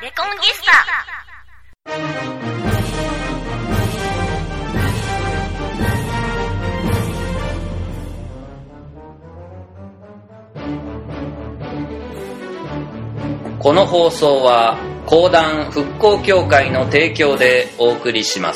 レコンギスタ。 この放送は講談復興協会の提供でお送りします。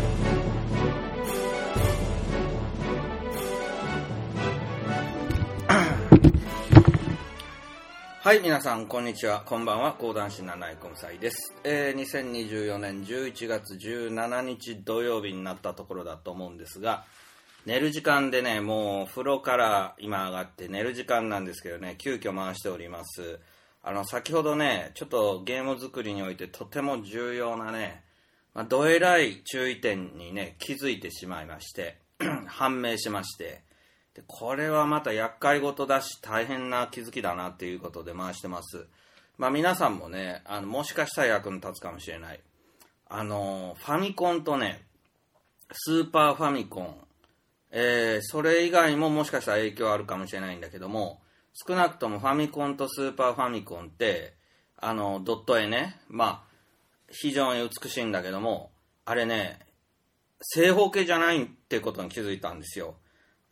はい、皆さんこんにちは、こんばんは。講談師七井根菜です。2024年11月17日土曜日になったところだと思うんですが、寝る時間でね、もう風呂から今上がって寝る時間なんですけどね、急遽回しております。先ほどね、ちょっとゲーム作りにおいてとても重要なね、どえらい注意点にね、気づいてしまいまして判明しまして、でこれはまた厄介事だし大変な気づきだなっていうことで回してます。皆さんもね、もしかしたら役に立つかもしれない。ファミコンとね、スーパーファミコン、それ以外ももしかしたら影響あるかもしれないんだけども、少なくともファミコンとスーパーファミコンってドット絵ね、非常に美しいんだけども、あれね、正方形じゃないってことに気づいたんですよ。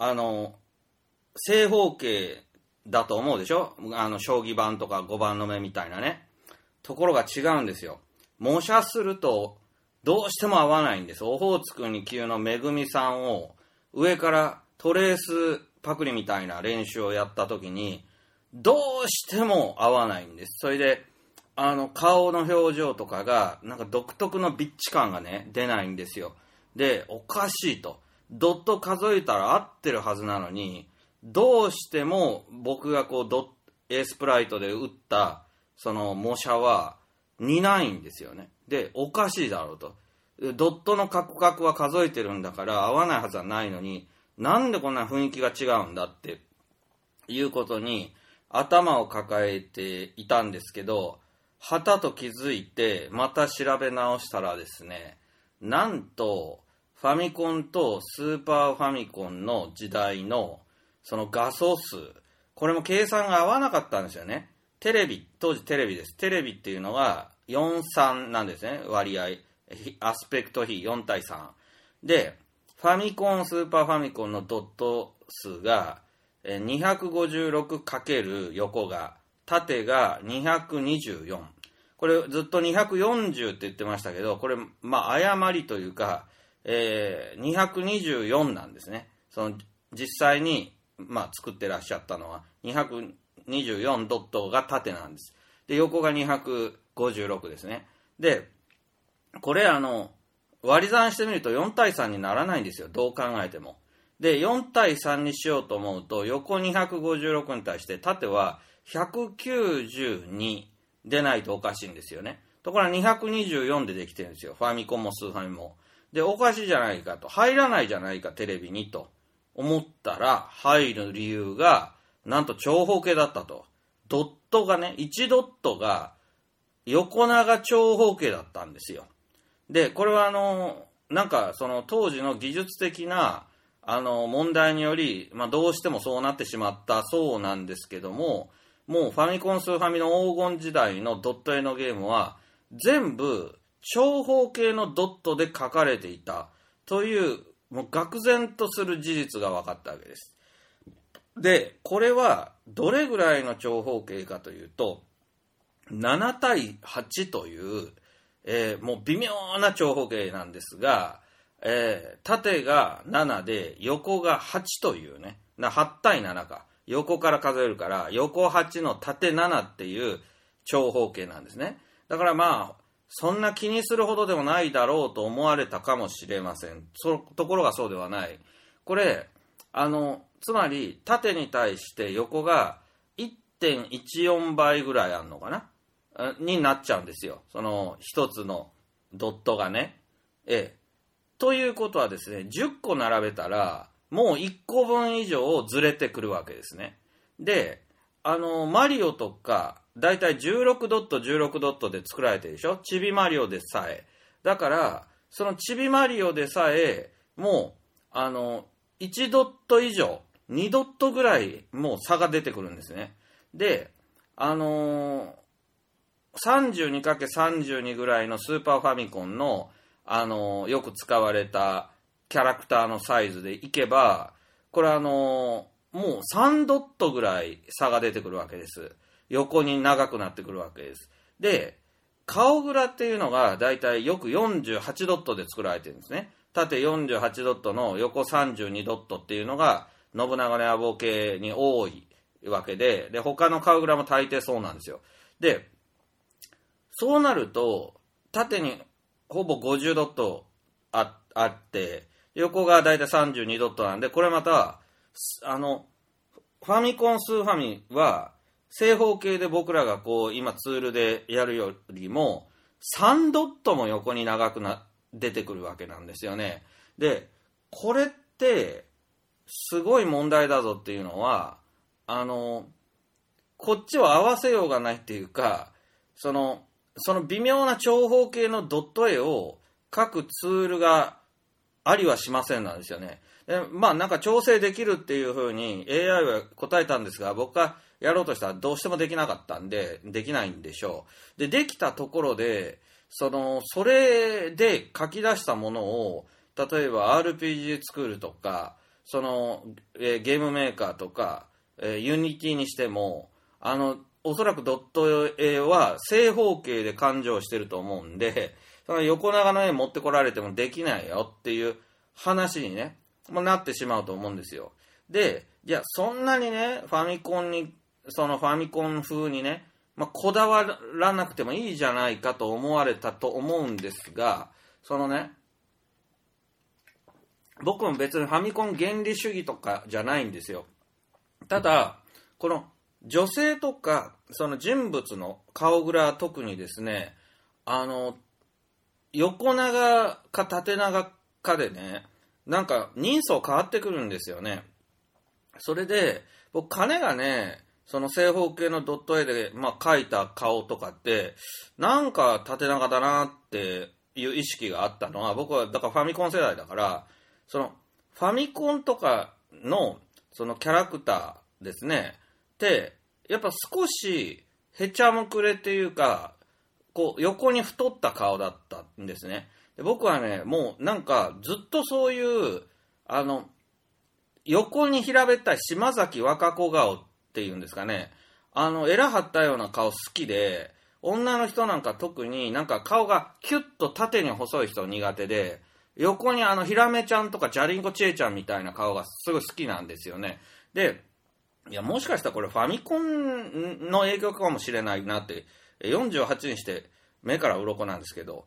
正方形だと思うでしょ、将棋盤とか5番の目みたいなね。ところが違うんですよ。模写するとどうしても合わないんです。オホーツク2級のめぐみさんを上からトレースパクリみたいな練習をやった時にどうしても合わないんです。それで顔の表情とかがなんか独特のビッチ感がね出ないんですよ。で、おかしいと、ドット数えたら合ってるはずなのに、どうしても僕がこうエースプライトで打ったその模写は似ないんですよね。で、おかしいだろうと、ドットのカクカクは数えてるんだから合わないはずはないのに、なんでこんな雰囲気が違うんだっていうことに頭を抱えていたんですけど、はたと気づいてまた調べ直したらですね、なんとファミコンとスーパーファミコンの時代のその画素数、これも計算が合わなかったんですよね。当時テレビです。テレビっていうのが4:3なんですね、割合。アスペクト比4対3で、ファミコン、スーパーファミコンのドット数が 256× 横が、縦が224。これずっと240って言ってましたけど、これ誤りというか、224なんですね。その実際に作ってらっしゃったのは224ドットが縦なんです。で、横が256ですね。で、これ割り算してみると4対3にならないんですよ、どう考えても。で、4対3にしようと思うと、横256に対して縦は192でないとおかしいんですよね。ところが224でできてるんですよ、ファミコンもスーファミも。で、おかしいじゃないかと、入らないじゃないかテレビにと思ったら、入る理由がなんと長方形だったと。ドットがね、1ドットが横長長方形だったんですよ。で、これはなんかその当時の技術的な問題により、どうしてもそうなってしまったそうなんですけども、もうファミコンスーファミの黄金時代のドット絵のゲームは全部長方形のドットで書かれていたという、もう愕然とする事実が分かったわけです。で、これはどれぐらいの長方形かというと、7対8という、もう微妙な長方形なんですが、縦が7で横が8というね、8対7か、横から数えるから横8の縦7っていう長方形なんですね。だからそんな気にするほどでもないだろうと思われたかもしれません。ところがそうではない。これつまり縦に対して横が 1.14 倍ぐらいあるのかなになっちゃうんですよ、その一つのドットがね。ということはですね、10個並べたらもう1個分以上ずれてくるわけですね。で、マリオとかだいたい16ドット16ドットで作られてるでしょ、チビマリオでさえ。だからそのチビマリオでさえもう1ドット以上2ドットぐらいもう差が出てくるんですね。で、 32×32 ぐらいのスーパーファミコンの、よく使われたキャラクターのサイズでいけば、これもう3ドットぐらい差が出てくるわけです。横に長くなってくるわけです。で、顔グラっていうのがだいたいよく48ドットで作られてるんですね。縦48ドットの横32ドットっていうのが信長の野望系に多いわけで、他の顔グラも大抵そうなんですよ。で、そうなると縦にほぼ50ドットあって、横がだいたい32ドットなんで、これまたファミコンスーファミは正方形で僕らがこう今ツールでやるよりも3ドットも横に長く出てくるわけなんですよね。で、これってすごい問題だぞっていうのは、こっちを合わせようがないっていうか、その微妙な長方形のドット絵を描くツールがありはしませんなんですよね。で、なんか調整できるっていうふうに AI は答えたんですが、僕がやろうとしたらどうしてもできなかったんで、できないんでしょう。で、できたところで、それで書き出したものを、例えば RPG 作るとか、ゲームメーカーとか、ユニティにしても、おそらくドット絵は正方形で勘定してると思うんで、その横長の絵持ってこられてもできないよっていう話にね、なってしまうと思うんですよ。で、じゃあそんなにね、ファミコン風にね、こだわらなくてもいいじゃないかと思われたと思うんですが、僕も別にファミコン原理主義とかじゃないんですよ。ただ、この女性とか、その人物の顔グラは特にですね、横長か縦長かでね、なんか人相変わってくるんですよね。それで、僕、金がね、その正方形のドット絵で、描いた顔とかって、なんか縦長だなっていう意識があったのは、僕はだからファミコン世代だから、ファミコンとかのそのキャラクターですね、ってやっぱ少しへちゃむくれっていうか、こう横に太った顔だったんですね。で、僕はね、もうなんかずっとそういう横に平べったい島崎和歌子顔っていうんですかね、エラ張ったような顔好きで、女の人なんか特になんか顔がキュッと縦に細い人苦手で、横にひらめちゃんとかジャリンコチエちゃんみたいな顔がすごい好きなんですよね。で、いや、もしかしたらこれファミコンの影響かもしれないなって、48にして目から鱗なんですけど、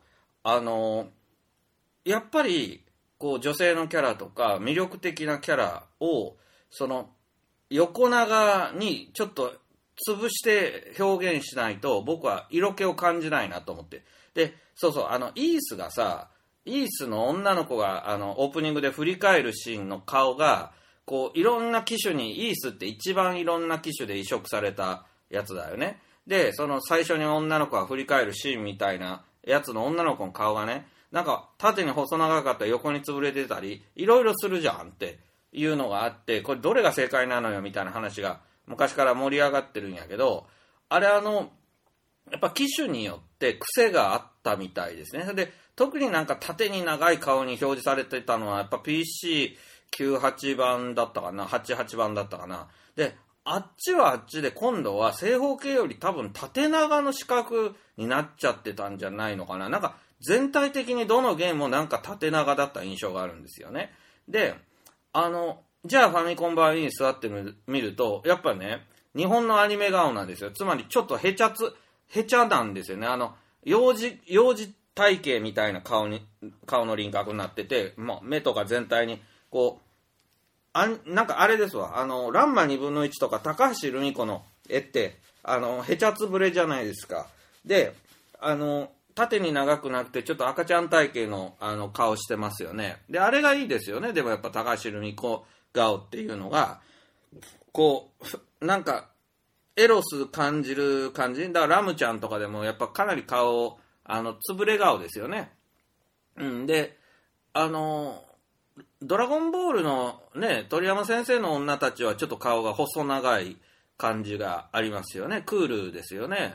やっぱりこう女性のキャラとか魅力的なキャラを横長にちょっと潰して表現しないと僕は色気を感じないなと思って。で、イースがさ、イースの女の子がオープニングで振り返るシーンの顔がこういろんな機種に、イースって一番いろんな機種で移植されたやつだよね。で、最初に女の子が振り返るシーンみたいなやつの女の子の顔がね、なんか縦に細長かったり横に潰れてたりいろいろするじゃんっていうのがあって、これどれが正解なのよみたいな話が昔から盛り上がってるんやけど、あれやっぱ機種によって癖があったみたいですね。で、特になんか縦に長い顔に表示されてたのはやっぱ PC98 番だったかな、88番だったかな。で、あっちはあっちで今度は正方形より多分縦長の四角になっちゃってたんじゃないのかな。なんか全体的にどのゲームもなんか縦長だった印象があるんですよね。で、じゃあファミコン版に座ってみると、やっぱね、日本のアニメ顔なんですよ。つまりちょっとへちゃなんですよね。幼児体型みたいな顔の輪郭になってて、目とか全体にこう、なんかあれですわ、ランマ2分の1とか高橋留美子の絵ってへちゃつぶれじゃないですか。で、縦に長くなくてちょっと赤ちゃん体型の顔してますよね。で、あれがいいですよね。でもやっぱ高橋留美子顔っていうのがこうなんかエロス感じる感じ。だからラムちゃんとかでもやっぱかなり顔つぶれ顔ですよね。で、ドラゴンボールのね、鳥山先生の女たちはちょっと顔が細長い感じがありますよね。クールですよね。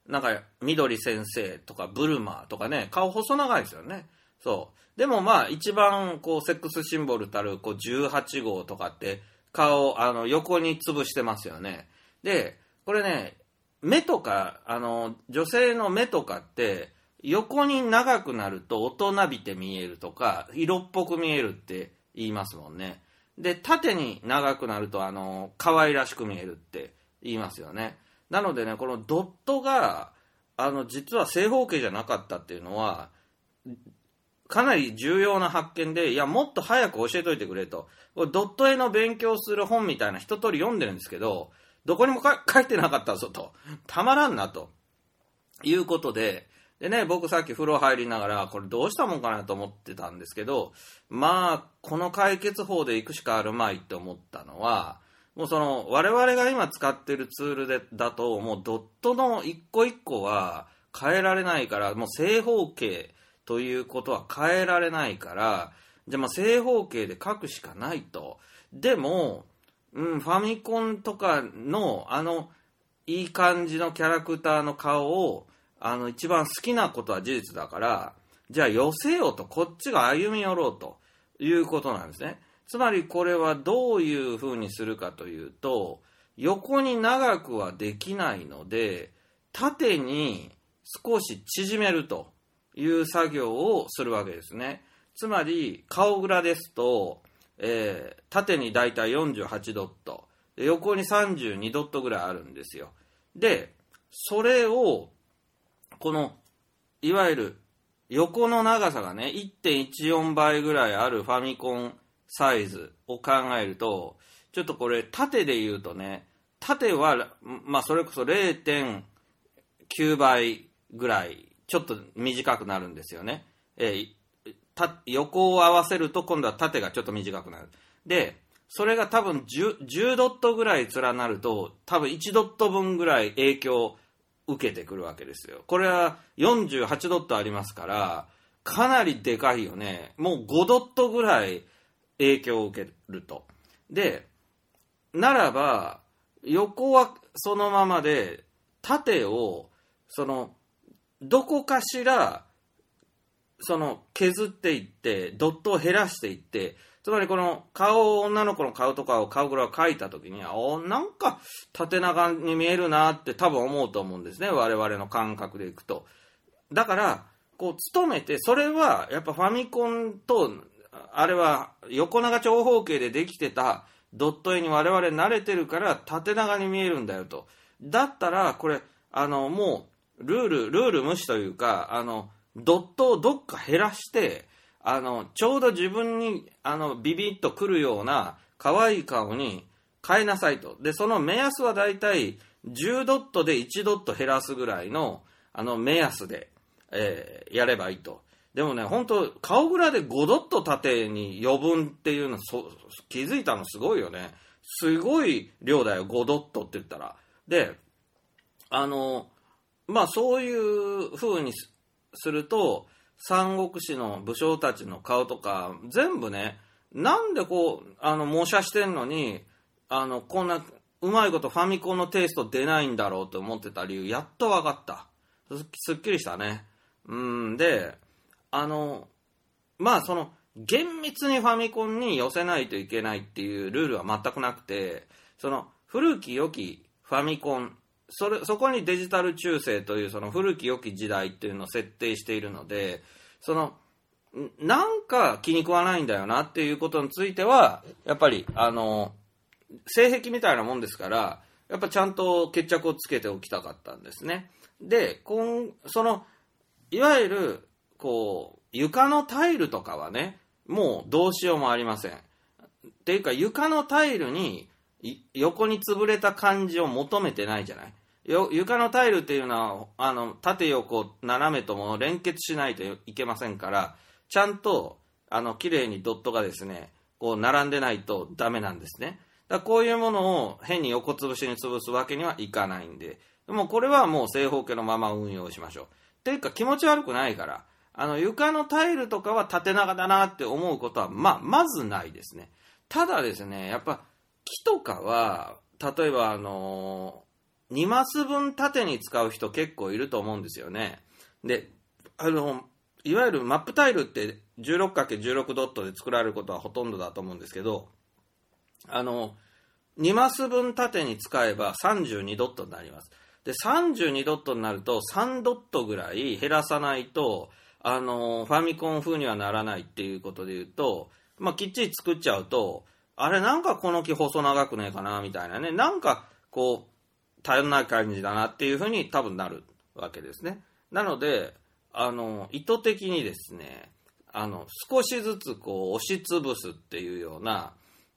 なんか、緑先生とか、ブルマーとかね、顔細長いですよね。そう。でもまあ、一番、こう、セックスシンボルたる、こう、18号とかって、顔、横に潰してますよね。で、これね、目とか、女性の目とかって、横に長くなると大人びて見えるとか、色っぽく見えるって言いますもんね。で、縦に長くなると、可愛らしく見えるって言いますよね。なのでね、このドットが、実は正方形じゃなかったっていうのは、かなり重要な発見で、いや、もっと早く教えといてくれと。これドット絵の勉強する本みたいな一通り読んでるんですけど、どこにも書いてなかったぞと。たまらんなと。いうことで、でね、僕さっき風呂入りながら、これどうしたもんかなと思ってたんですけど、まあ、この解決法で行くしかあるまいって思ったのは、もう我々が今使ってるツールだと、もうドットの一個一個は変えられないから、もう正方形ということは変えられないから、じゃあまあ正方形で書くしかないと。でも、ファミコンとかのいい感じのキャラクターの顔を一番好きなことは事実だから、じゃあ寄せようと、こっちが歩み寄ろうということなんですね。つまりこれはどういうふうにするかというと、横に長くはできないので、縦に少し縮めるという作業をするわけですね。つまり顔グラですと、縦にだいたい48ドット、横に32ドットぐらいあるんですよ。で、それをいわゆる横の長さがね 1.14 倍ぐらいあるファミコンサイズを考えると、ちょっとこれ縦で言うとね、縦はまあそれこそ 0.9 倍ぐらいちょっと短くなるんですよね。横を合わせると今度は縦がちょっと短くなる。で、それが多分 10ドットぐらい連なると、多分1ドット分ぐらい影響を受けてくるわけですよ。これは48ドットありますから、かなりでかいよね。もう5ドットぐらい影響を受けると。で、ならば、横はそのままで、縦を、どこかしら、削っていって、ドットを減らしていって、つまりこの女の子の顔とかを顔グラを描いたときには、なんか縦長に見えるなって多分思うと思うんですね。我々の感覚でいくと。だから、努めて、それはやっぱファミコンと、あれは横長長方形でできてたドット絵に我々慣れてるから縦長に見えるんだよと。だったら、これ、もう、ルール無視というか、ドットをどっか減らして、ちょうど自分にビビッとくるような可愛い顔に変えなさいと。で、その目安はだいたい10ドットで1ドット減らすぐらいの目安で、やればいいと。でもね、本当顔グラで5ドット縦に余分っていうの気づいたのすごいよね。すごい量だよ、5ドットって言ったら。で、まあそういう風にすると、三国志の武将たちの顔とか全部ね、なんで模写してんのにこんなうまいことファミコンのテイスト出ないんだろうと思ってた理由やっと分かった。すっきりしたね。でまあ厳密にファミコンに寄せないといけないっていうルールは全くなくて、古き良きファミコン、そこにデジタル中世という古き良き時代っていうのを設定しているので、なんか気に食わないんだよなっていうことについては、やっぱり性癖みたいなもんですから、やっぱちゃんと決着をつけておきたかったんですね。で、いわゆる床のタイルとかはね、もうどうしようもありません。っていうか床のタイルに横に潰れた感じを求めてないじゃない。床のタイルっていうのは縦横斜めとも連結しないといけませんから、ちゃんと綺麗にドットがですね並んでないとダメなんですね。だからこういうものを変に横潰しに潰すわけにはいかないんで、もうこれはもう正方形のまま運用しましょう。っていうか気持ち悪くないから、床のタイルとかは縦長だなって思うことはまずないですね。ただですね、やっぱ木とかは例えば 2マス分縦に使う人結構いると思うんですよね。で、いわゆるマップタイルって 16×16 ドットで作られることはほとんどだと思うんですけど、2マス分縦に使えば32ドットになります。で、32ドットになると3ドットぐらい減らさないと、ファミコン風にはならないっていうことで言うと、きっちり作っちゃうと、あれなんかこの木細長くねえかなみたいなね、なんかこう、頼んない感じだなっていうふうに多分なるわけですね。なので、意図的にですね、少しずつこう押しつぶすっていうような、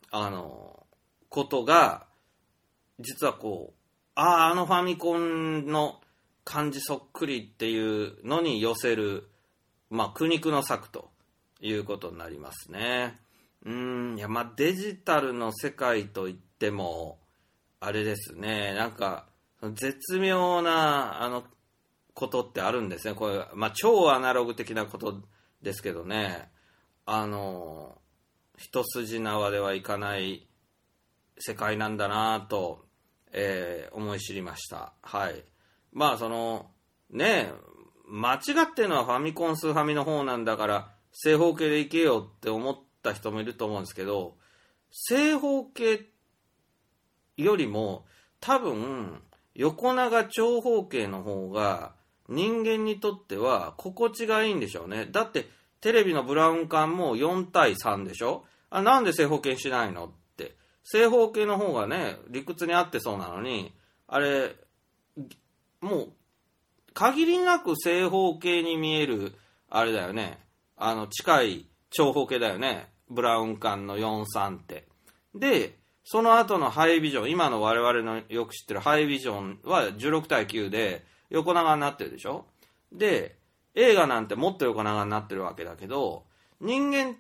ことが、実はこう、ファミコンの感じそっくりっていうのに寄せる、苦肉の策ということになりますね。デジタルの世界といっても、あれですね、なんか、絶妙な、ことってあるんですね。これ、超アナログ的なことですけどね、一筋縄ではいかない世界なんだなと、思い知りました。はい。間違ってるのはファミコンスーファミの方なんだから正方形でいけよって思った人もいると思うんですけど、正方形よりも多分横長長方形の方が人間にとっては心地がいいんでしょうね。だってテレビのブラウン管も4対3でしょ。なんで正方形にしないのって。正方形の方がね、理屈に合ってそうなのに、あれ、もう、限りなく正方形に見える、あれだよね。近い長方形だよね。ブラウン管の43って。で、その後のハイビジョン、今の我々のよく知ってるハイビジョンは16対9で横長になってるでしょ。で、映画なんてもっと横長になってるわけだけど、人間って、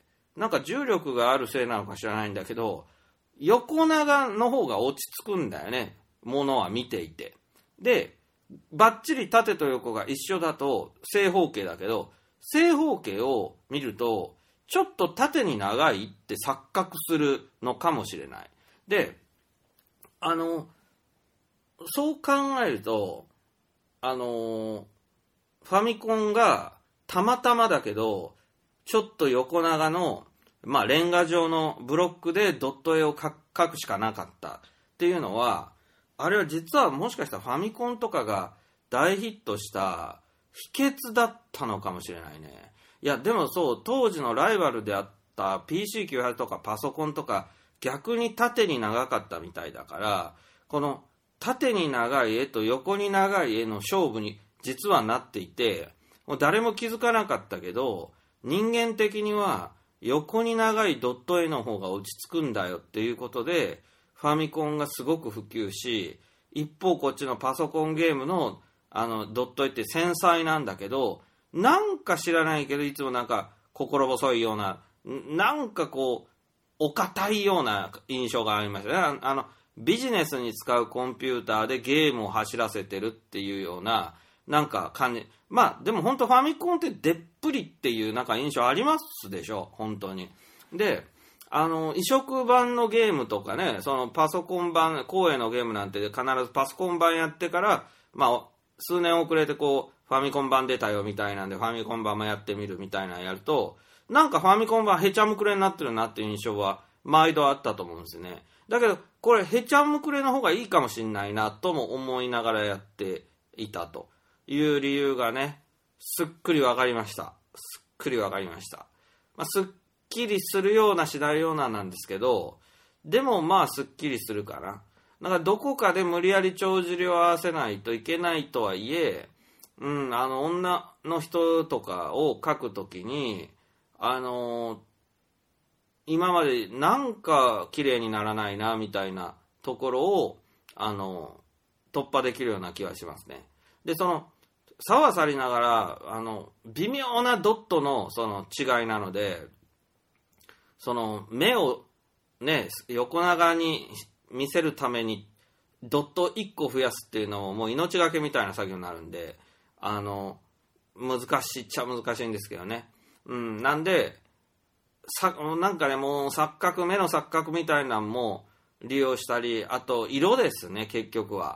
なんか重力があるせいなのか知らないんだけど、横長の方が落ち着くんだよね。ものは見ていて。で、バッチリ縦と横が一緒だと正方形だけど、正方形を見ると、ちょっと縦に長いって錯覚するのかもしれない。で、そう考えると、ファミコンがたまたまだけど、ちょっと横長の、レンガ状のブロックでドット絵を描くしかなかったっていうのは、あれは実はもしかしたらファミコンとかが大ヒットした秘訣だったのかもしれないね。いや、でもそう、当時のライバルであった PC98 とかパソコンとか逆に縦に長かったみたいだから、この縦に長い絵と横に長い絵の勝負に実はなっていて、もう誰も気づかなかったけど、人間的には横に長いドット絵の方が落ち着くんだよっていうことで、ファミコンがすごく普及し、一方こっちのパソコンゲームのドット絵って繊細なんだけど、なんか知らないけどいつもなんか心細いような、なんかこうお堅いような印象がありましたね。ビジネスに使うコンピューターでゲームを走らせてるっていうようななんか感じ。でも本当ファミコンってでっぷりっていうなんか印象ありますでしょ、本当に。で、移植版のゲームとかね、そのパソコン版、光栄のゲームなんて必ずパソコン版やってから、数年遅れてこう、ファミコン版出たよみたいなんで、ファミコン版もやってみるみたいなのやると、なんかファミコン版へちゃむくれになってるなっていう印象は、毎度あったと思うんですよね。だけど、これへちゃむくれの方がいいかもしんないなとも思いながらやっていたという理由がね、すっくりわかりました。すっくりわかりました。すっきりするようなしないようななんですけど、でもすっきりするかな。なんかどこかで無理やり帳尻を合わせないといけないとはいえ、女の人とかを描くときに、今までなんか綺麗にならないなみたいなところを突破できるような気がしますね。で、その差はさりながら微妙なドットのその違いなので、その目をね横長に見せるためにドット1個増やすっていうのももう命がけみたいな作業になるんで、難しいっちゃ難しいんですけどね。なんでなんかね、もう目の錯覚みたいなのも利用したり、あと色ですね、結局は。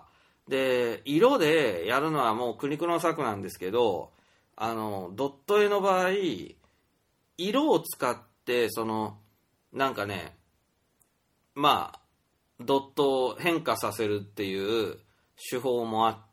で、色でやるのはもう苦肉の策なんですけど、ドット絵の場合、色を使って、なんかね、まあ、ドットを変化させるっていう手法もあって、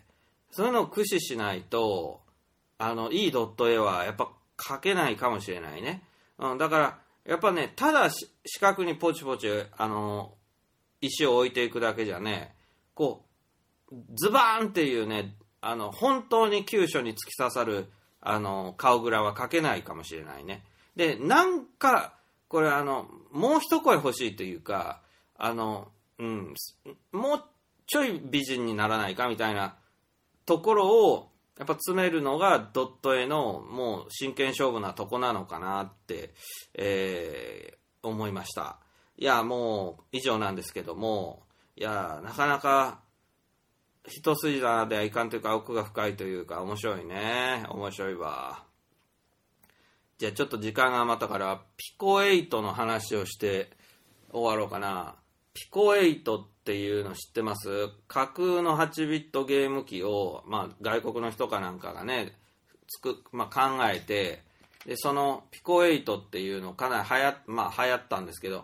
そういうのを駆使しないと、いいドット絵はやっぱ描けないかもしれないね。だから、やっぱね、ただ四角にポチポチ、石を置いていくだけじゃね、こう、ズバーンっていうね、本当に急所に突き刺さる、顔グラは描けないかもしれないね。で、なんか、これもう一声欲しいというか、もうちょい美人にならないかみたいなところを、やっぱ詰めるのがドット絵のもう真剣勝負なとこなのかなって、思いました。いや、もう以上なんですけども、いや、なかなか一筋縄ではいかんというか、奥が深いというか、面白いね。面白いわ。じゃあちょっと時間が余ったから、ピコ8の話をして終わろうかな。ピコ8っていうの知ってます？架空の8ビットゲーム機を、外国の人かなんかがね、考えて、で、そのピコ8っていうのかなり流行ったんですけど、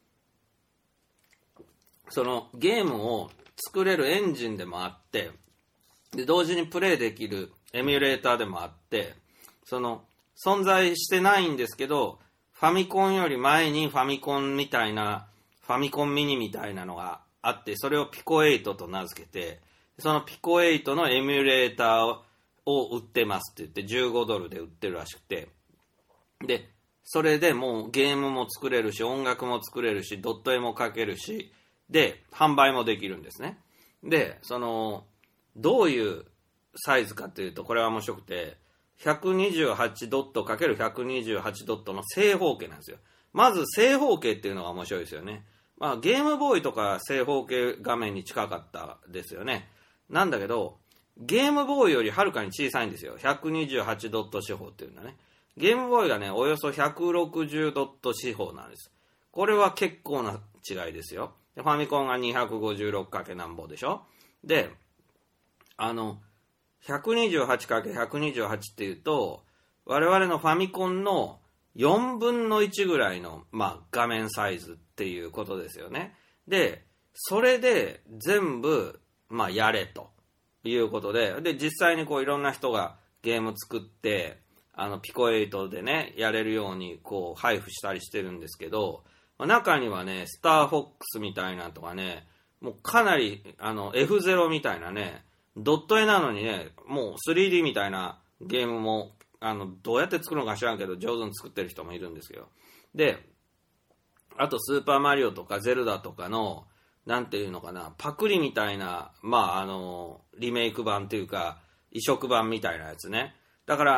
そのゲームを作れるエンジンでもあって、で、同時にプレイできるエミュレーターでもあって、存在してないんですけど、ファミコンより前にファミコンみたいな、ファミコンミニみたいなのがあって、それをピコ8と名付けて、そのピコ8のエミュレーターを売ってますって言って15ドルで売ってるらしくて、で、それでもうゲームも作れるし、音楽も作れるし、ドット絵も描けるし、で、販売もできるんですね。で、どういうサイズかっていうと、これは面白くて、128ドット ×128 ドットの正方形なんですよ。まず正方形っていうのが面白いですよね。ゲームボーイとか正方形画面に近かったですよね。なんだけど、ゲームボーイよりはるかに小さいんですよ。128ドット四方っていうのはね。ゲームボーイがね、およそ160ドット四方なんです。これは結構な違いですよ。でファミコンが 256× なんぼでしょ。で、128×128 っていうと、我々のファミコンの4分の1ぐらいの、画面サイズっていうことですよね。で、それで全部、やれということで、で、実際にいろんな人がゲーム作って、ピコ8でね、やれるように配布したりしてるんですけど、中にはね、スターフォックスみたいなとかね、もうかなり、F0 みたいなね、ドット絵なのにね、もう 3D みたいなゲームも、どうやって作るのか知らんけど、上手に作ってる人もいるんですよ。で、あとスーパーマリオとかゼルダとかの、なんていうのかな、パクリみたいな、リメイク版というか、移植版みたいなやつね。だから、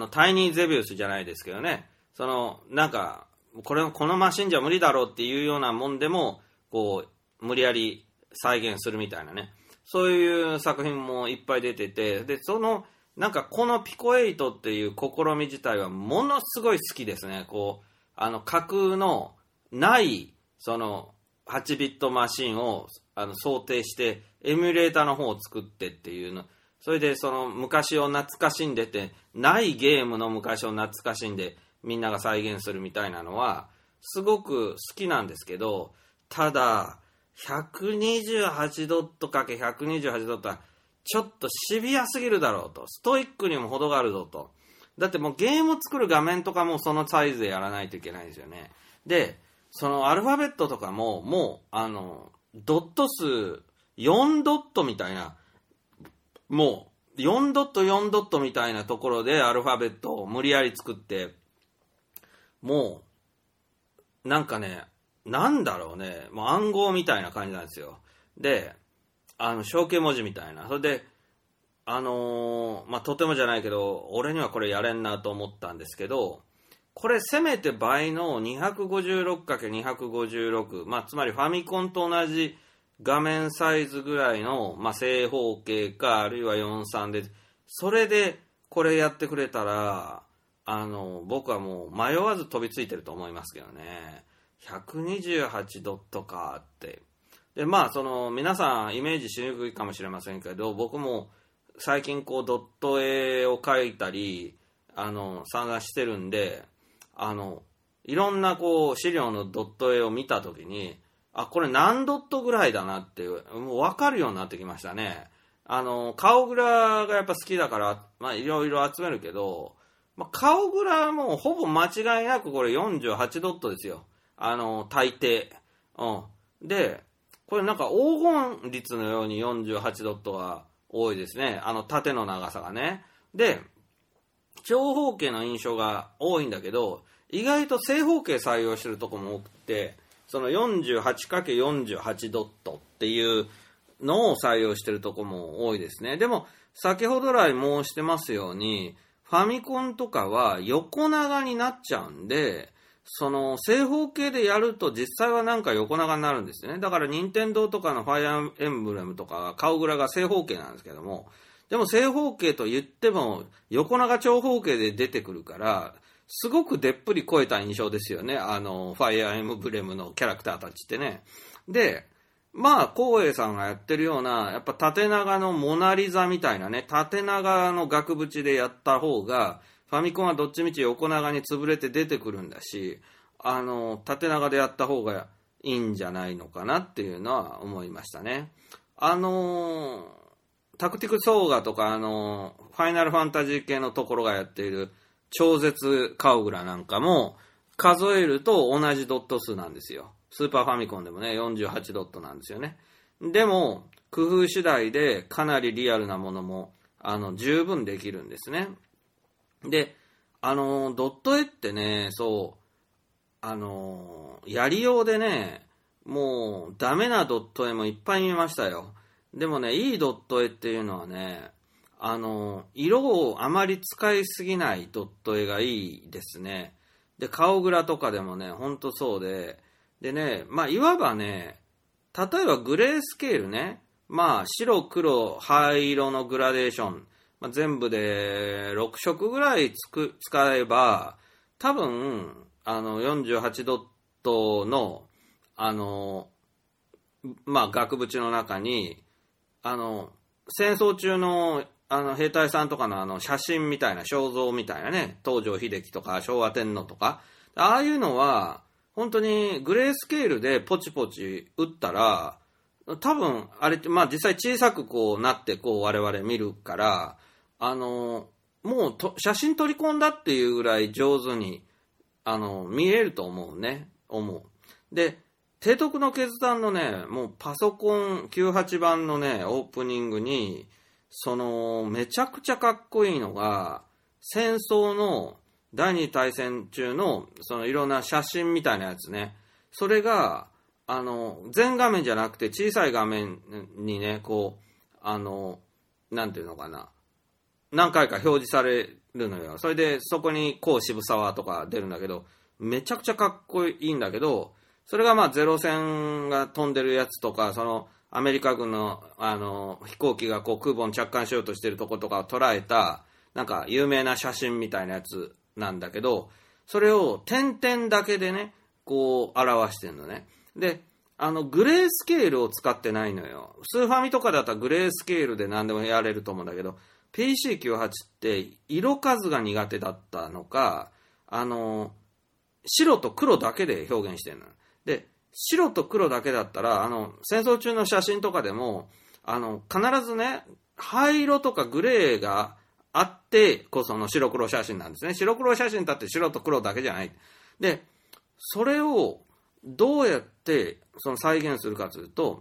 タイニーゼビウスじゃないですけどね、なんか、このマシンじゃ無理だろうっていうようなもんでも、無理やり再現するみたいなね。そういう作品もいっぱい出てて、で、なんかこのピコ8っていう試み自体はものすごい好きですね。架空のない8ビットマシンを想定してエミュレーターの方を作ってっていうの、それで昔を懐かしんでて、ないゲームの昔を懐かしんでみんなが再現するみたいなのはすごく好きなんですけど、ただ128ドット ×128 ドットはちょっとシビアすぎるだろうと。ストイックにも程があるぞと。だってもうゲーム作る画面とかもそのサイズでやらないといけないですよね。で、アルファベットとかももうドット数4ドットみたいな、もう4ドット4ドットみたいなところでアルファベットを無理やり作って、もうなんかね、なんだろうね、もう暗号みたいな感じなんですよ。で、象形文字みたいな。それで、とてもじゃないけど、俺にはこれやれんなと思ったんですけど、これせめて倍の 256×256、つまりファミコンと同じ画面サイズぐらいの、正方形か、あるいは43で、それでこれやってくれたら、僕はもう迷わず飛びついてると思いますけどね。128ドットかって。 で、その、皆さんイメージしにくいかもしれませんけど、僕も最近こう、ドット絵を描いたり、散々してるんで、いろんなこう、資料のドット絵を見たときに、これ何ドットぐらいだなって、もう分かるようになってきましたね。顔グラがやっぱ好きだから、いろいろ集めるけど、顔グラはもうほぼ間違いなくこれ48ドットですよ。大抵。で、これなんか黄金率のように48ドットが多いですね。縦の長さがね。で、長方形の印象が多いんだけど、意外と正方形採用してるとこも多くて、その 48×48 ドットっていうのを採用してるとこも多いですね。でも、先ほど来申してますように、ファミコンとかは横長になっちゃうんで、その正方形でやると実際はなんか横長になるんですよね。だから任天堂とかのファイアーエンブレムとか顔グラが正方形なんですけども、でも正方形と言っても横長長方形で出てくるから、すごくでっぷり超えた印象ですよね。ファイアーエンブレムのキャラクターたちってね。で、光栄さんがやってるような、やっぱ縦長のモナリザみたいなね、縦長の額縁でやった方が、ファミコンはどっちみち横長に潰れて出てくるんだし、縦長でやった方がいいんじゃないのかなっていうのは思いましたね。タクティクスオーガとか、ファイナルファンタジー系のところがやっている超絶カウグラなんかも、数えると同じドット数なんですよ。スーパーファミコンでもね、48ドットなんですよね。でも、工夫次第でかなりリアルなものも、十分できるんですね。で、ドット絵ってね、やりようでね、もうダメなドット絵もいっぱい見ましたよ。でもね、いいドット絵っていうのはね、色をあまり使いすぎないドット絵がいいですね。で、顔グラとかでもね、ほんとそうで、でね、いわばね、例えばグレースケールね、白、黒、灰色のグラデーション、全部で6色ぐらい使えば、多分、48ドットの、額縁の中に、戦争中の、兵隊さんとかの写真みたいな、肖像みたいなね、東条英機とか昭和天皇とか、ああいうのは、本当にグレースケールでポチポチ打ったら、多分、あれって、実際小さくこうなってこう我々見るから、もう写真取り込んだっていうぐらい上手に、見えると思う。で、提督の決断のね、もうパソコン98番のね、オープニングに、めちゃくちゃかっこいいのが、戦争の第二次大戦中の、いろんな写真みたいなやつね。それが、全画面じゃなくて小さい画面にね、こう、なんていうのかな。何回か表示されるのよ。それで、そこに、渋沢とか出るんだけど、めちゃくちゃかっこいいんだけど、それがゼロ戦が飛んでるやつとか、アメリカ軍の、飛行機が空母に着艦しようとしてるとことかを捉えた、なんか有名な写真みたいなやつなんだけど、それを点々だけでね、こう表してるのね。で、グレースケールを使ってないのよ。スーファミとかだったらグレースケールで何でもやれると思うんだけど、PC98 って色数が苦手だったのか、白と黒だけで表現してるの。で、白と黒だけだったら、戦争中の写真とかでも、必ずね、灰色とかグレーがあってこその白黒写真なんですね。白黒写真だって白と黒だけじゃない。で、それをどうやって再現するかというと、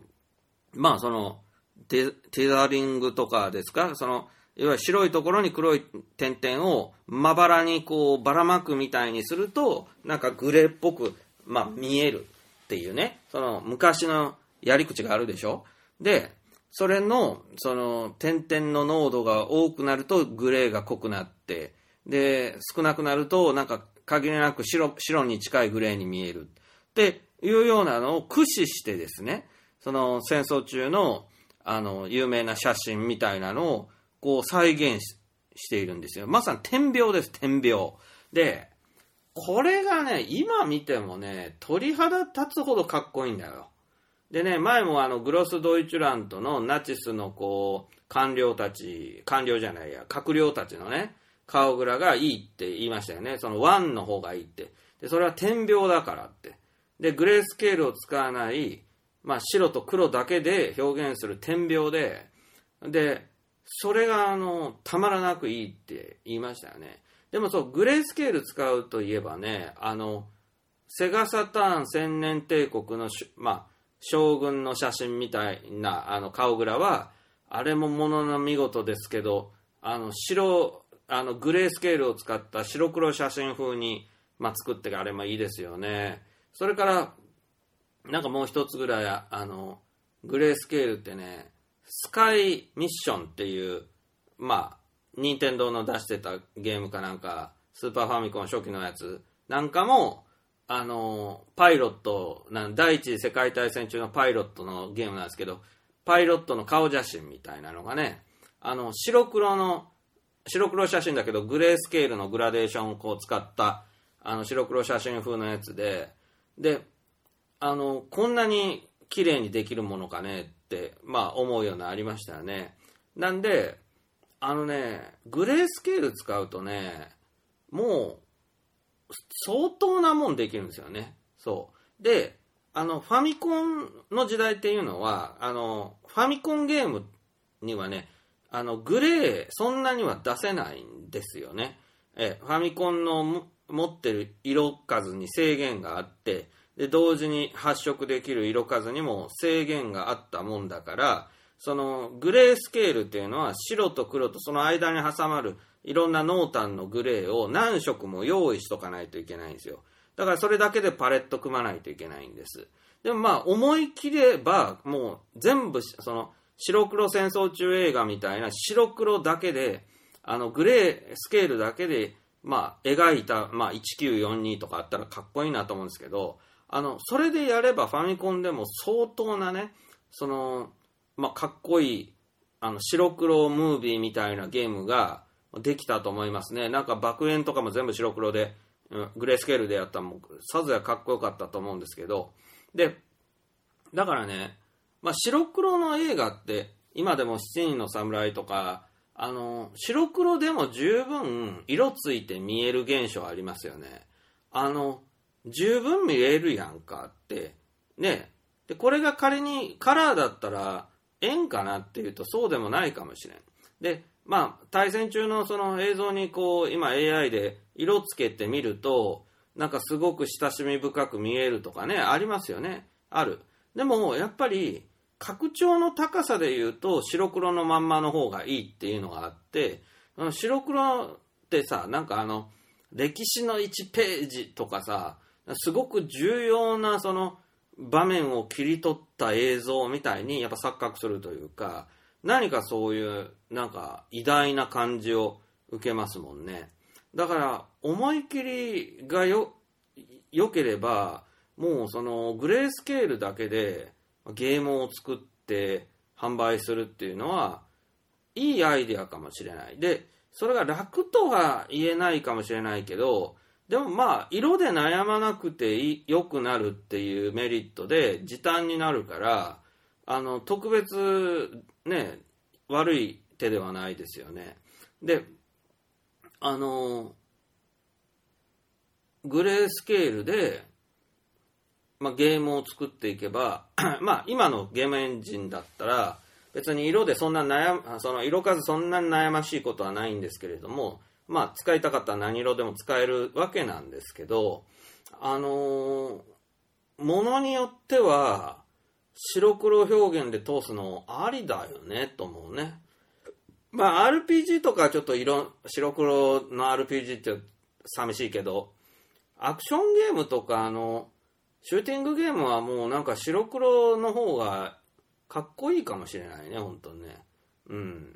テザリングとかですか、いわゆる白いところに黒い点々をまばらにこうばらまくみたいにすると、なんかグレーっぽく、見えるっていうね、昔のやり口があるでしょ。で、それの、点々の濃度が多くなるとグレーが濃くなって、で、少なくなると、なんか限りなく白に近いグレーに見えるっていうようなのを駆使してですね、戦争中の、有名な写真みたいなのを、こう再現しているんですよ。まさに点描です、点描。で、これがね、今見てもね、鳥肌立つほどかっこいいんだよ。 でね、前もグロスドイツランドのナチスの閣僚たちのね、顔グラがいいって言いましたよね。その1の方がいいって。で、それは点描だからって。で、グレースケールを使わない、白と黒だけで表現する点描で、それがたまらなくいいって言いましたよね。でもグレースケール使うといえばね、セガサターン千年帝国の将軍の写真みたいな顔グラは、あれもものの見事ですけど、グレースケールを使った白黒写真風に、作ってあれもいいですよね。それからなんかもう一つぐらいグレースケールってね、スカイミッションっていう任天堂の出してたゲームかなんか、スーパーファミコン初期のやつなんかもパイロット第一次世界大戦中のパイロットのゲームなんですけど、パイロットの顔写真みたいなのがね、白黒写真だけどグレースケールのグラデーションを使った白黒写真風のやつで、こんなに綺麗にできるものかねって思うようなありましたよね。なんでグレースケール使うとね、もう相当なもんできるんですよね。そうで、ファミコンの時代っていうのはファミコンゲームにはね、グレーそんなには出せないんですよね。ファミコンの持ってる色数に制限があって、で同時に発色できる色数にも制限があったもんだから、そのグレースケールっていうのは白と黒とその間に挟まるいろんな濃淡のグレーを何色も用意しとかないといけないんですよ。だからそれだけでパレット組まないといけないんです。でも思い切ればもう全部その白黒戦争中映画みたいな白黒だけでグレースケールだけで描いた1942とかあったらかっこいいなと思うんですけど、それでやればファミコンでも相当なね、かっこいい白黒ムービーみたいなゲームができたと思いますね。なんか爆炎とかも全部白黒で、グレースケールでやったらもうさぞやかっこよかったと思うんですけど、でだからね、白黒の映画って今でも七人の侍とか白黒でも十分色ついて見える現象ありますよね。十分見えるやんかってね。でこれが仮にカラーだったらええんかなっていうとそうでもないかもしれん。で対戦中のその映像に今 AI で色つけてみるとなんかすごく親しみ深く見えるとかね、ありますよね。ある。でもやっぱり拡張の高さで言うと白黒のまんまの方がいいっていうのがあって、白黒ってさ、なんか歴史の1ページとかさ、すごく重要なその場面を切り取った映像みたいにやっぱ錯覚するというか、何かそういうなんか偉大な感じを受けますもんね。だから思い切りが良ければもうそのグレースケールだけでゲームを作って販売するっていうのはいいアイデアかもしれない。でそれが楽とは言えないかもしれないけど、でも色で悩まなくて良くなるっていうメリットで時短になるから、特別ね悪い手ではないですよね。でグレースケールでゲームを作っていけば今のゲームエンジンだったら別に色でその色数そんなに悩ましいことはないんですけれども、使いたかったら何色でも使えるわけなんですけど、ものによっては白黒表現で通すのありだよねと思うね。RPG とかちょっと白黒の RPG って寂しいけど、アクションゲームとかシューティングゲームはもうなんか白黒の方がかっこいいかもしれないね、本当にね。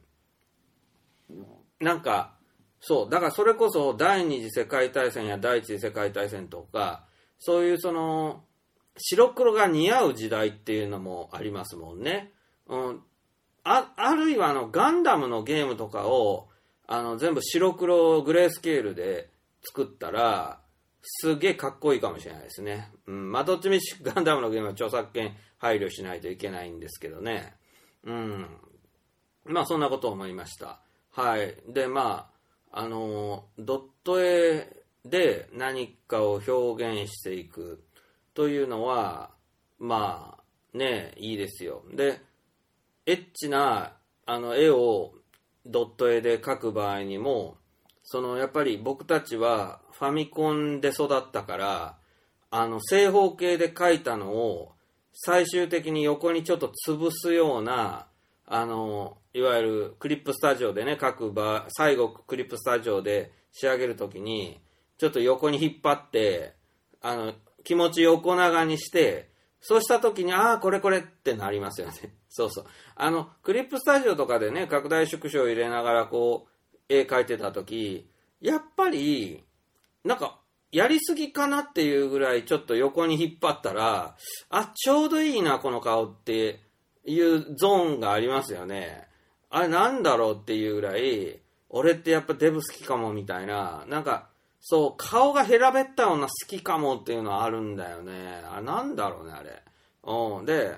なんかそうだからそれこそ第二次世界大戦や第一次世界大戦とかそういうその白黒が似合う時代っていうのもありますもんね。あるいはガンダムのゲームとかを全部白黒グレースケールで作ったらすげえかっこいいかもしれないですね。まあどっちみちガンダムのゲームは著作権配慮しないといけないんですけどね。まあそんなことを思いました。はい。で、まあドット絵で何かを表現していくというのはまあね、いいですよ。で、エッチな絵をドット絵で描く場合にも、やっぱり僕たちはファミコンで育ったから、正方形で描いたのを最終的に横にちょっと潰すような、いわゆるクリップスタジオでね、描く場合、最後クリップスタジオで仕上げるときに、ちょっと横に引っ張って、気持ち横長にして、そうしたときに、これってなりますよね。そうそう。クリップスタジオとかでね、拡大縮小を入れながらこう、絵描いてたとき、やっぱり、なんか、やりすぎかなっていうぐらいちょっと横に引っ張ったら、ちょうどいいな、この顔っていうゾーンがありますよね。あれなんだろうっていうぐらい、俺ってやっぱデブ好きかもみたいな、なんか、そう、顔が平べったい女好きかもっていうのはあるんだよね。なんだろうね、あれ。で、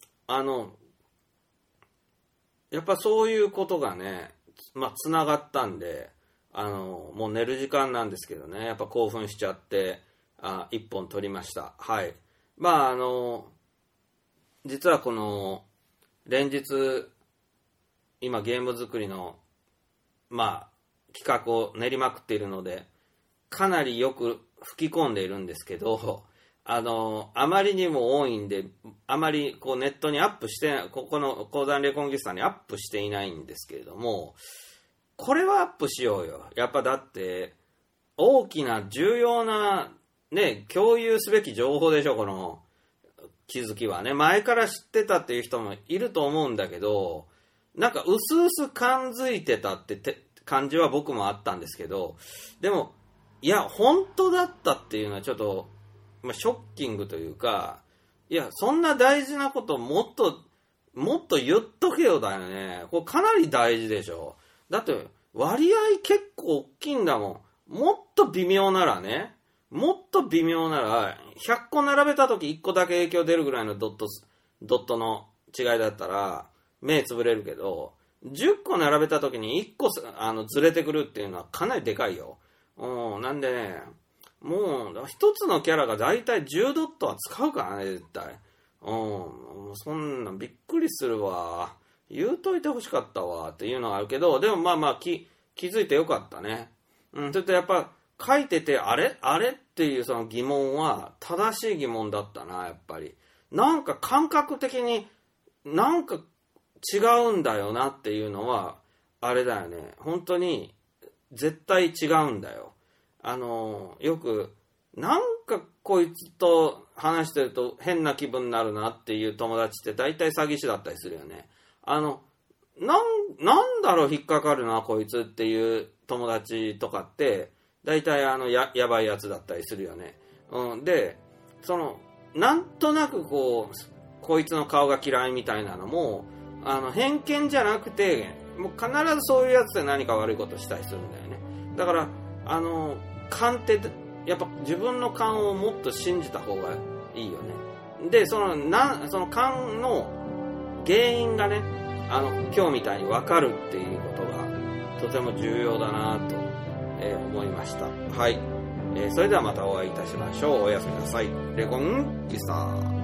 やっぱそういうことがね、まあ、繋がったんで、もう寝る時間なんですけどね、やっぱ興奮しちゃって、一本撮りました。はい。まあ、実はこの、連日、今ゲーム作りの、まあ、企画を練りまくっているので、かなりよく吹き込んでいるんですけど、あまりにも多いんで、あまりこうネットにアップしてない、ここの講談レコンギスタにアップしていないんですけれども、これはアップしようよ。やっぱだって、大きな重要な、ね、共有すべき情報でしょ、この気づきはね。前から知ってたっていう人もいると思うんだけど、なんか薄々感づいてたって感じは僕もあったんですけど、でも、いや、本当だったっていうのはちょっと、ショッキングというか、いや、そんな大事なこともっと言っとけよだよね。これかなり大事でしょ。だって割合結構大きいんだもん。もっと微妙ならね、100個並べた時1個だけ影響出るぐらいのドットの違いだったら目つぶれるけど、10個並べた時に1個ずれてくるっていうのはかなりでかいよ。なんでね、もう一つのキャラがだいたい10ドットは使うからね、絶対。そんなびっくりするわ。言うといてほしかったわっていうのがあるけど、でもまあまあ気づいてよかったね。ちょっとやっぱ書いててあれっていうその疑問は正しい疑問だったな、やっぱり。なんか感覚的になんか違うんだよなっていうのはあれだよね。本当に絶対違うんだよ。よくなんかこいつと話してると変な気分になるなっていう友達って大体詐欺師だったりするよね。なんだろう引っかかるなこいつっていう友達とかって大体やばいやつだったりするよね。で、なんとなくこいつの顔が嫌いみたいなのも偏見じゃなくて、もう必ずそういうやつで何か悪いことしたりするんだよね。だから勘ってやっぱ自分の勘をもっと信じた方がいいよね。で、その勘の原因がね、今日みたいに分かるっていうことがとても重要だなと、思いました。はい。それではまたお会いいたしましょう。おやすみなさい。レコンギスター。